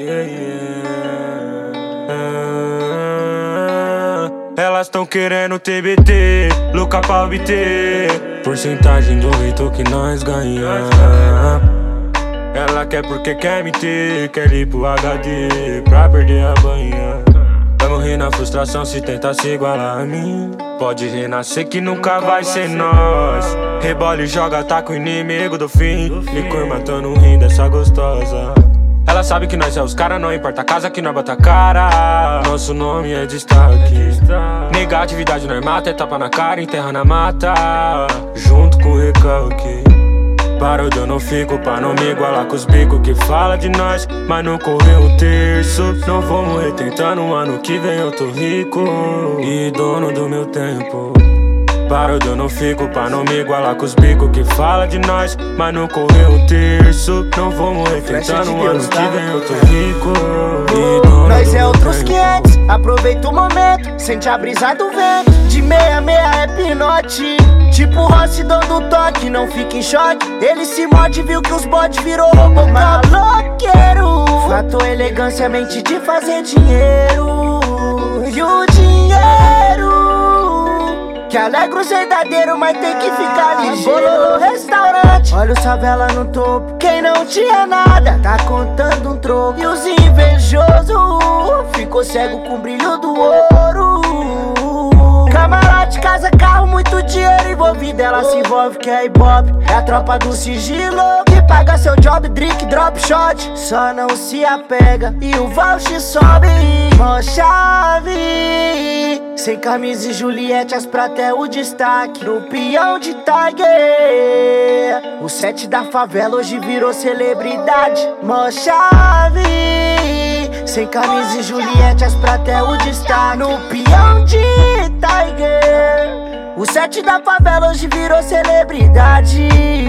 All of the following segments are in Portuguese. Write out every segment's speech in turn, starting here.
Elas tão querendo TBT, louca pra obter porcentagem do jeito que nós ganha. Ela quer porque quer me ter, quer ir pro HD pra perder a banha. Vai morrer na frustração se tentar se igualar a mim. Pode renascer que nunca vai ser nós. Rebola e joga, tá com o inimigo do fim. Licor matando o rim dessa gostosa. Ela sabe que nós é os cara, não importa a casa que nós bota a cara. Nosso nome é destaque. Negatividade nós mata, é tapa na cara, enterra na mata. Junto com o recalque. Para onde eu não fico, pra não me igualar com os bicos que fala de nós, mas não correu um terço. Não vou morrer tentando, ano que vem eu tô rico e dono do meu tempo. Para onde eu não fico, pra não me igualar com os bicos que fala de nós, mas não correu um terço. Não vou morrer tentando, ano que vem eu tô rico e dono nós do é meu outros tempo. 500, aproveita o momento, sente a brisa do vento. De meia é pinote, tipo Rossi dando toque, não fica em choque. Ele se morde, viu que os bodes virou robô maloqueiro. Fator elegância, mente de fazer dinheiro. E o dinheiro que alegra os verdadeiros, mas tem que ficar ligeiro. Bololô restaurante, olha o favela no topo. Quem não tinha nada, tá contando um troco. E os invejosos ficou cego com o brilho do ouro. Camarote, casa, carro, muito dinheiro envolvido. Ela se envolve que é hip-hop, é a tropa do sigilo que paga seu job, drink, drop shot. Só não se apega e o voucher sobe. Mó chave, sem camisa e Juliette, as prata é o destaque. No peão de Tiger, o set da favela hoje virou celebridade. Mó chave, sem camisa e Juliette, as prata é o destaque. No peão de Tiger, o set da favela hoje virou celebridade.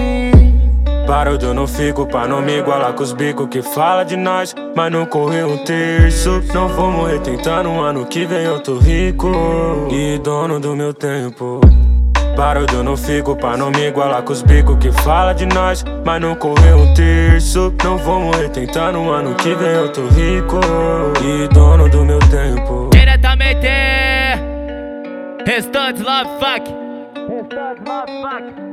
Para onde eu não fico, pra não me igualar com os bicos que fala de nós, mas não correu um terço. Não vou morrer tentando, ano que vem eu tô rico e dono do meu tempo. Para onde eu não fico, pra não me igualar com os bicos que fala de nós, mas não correu um terço. Não vou morrer tentando, ano que vem eu tô rico e dono do meu tempo. Diretamente, Restantes Love Fuck.